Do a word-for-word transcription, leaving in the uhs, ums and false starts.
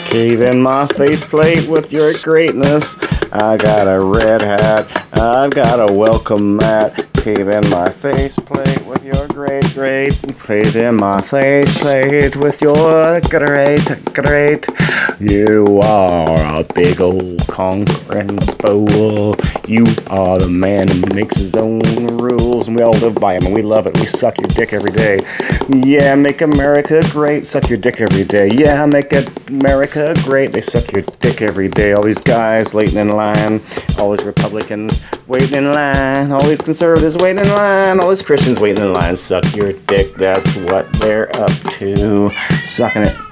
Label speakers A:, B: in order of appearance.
A: Cave in my faceplate with your greatness. I got a red hat. I've got a welcome mat. Cave in my faceplate with your great, great. Cave in my faceplate with your great, great. You are a big old conquering fool. You are the man who makes his own rules, and we all live by him, and we love it. We suck your dick every day. Yeah, make America great. Suck your dick every day. Yeah, make America great. They suck your dick every day. All these guys waiting in line. All these Republicans waiting in line. All these conservatives waiting in line. All these Christians waiting in line. Suck your dick. That's what they're up to. Sucking it.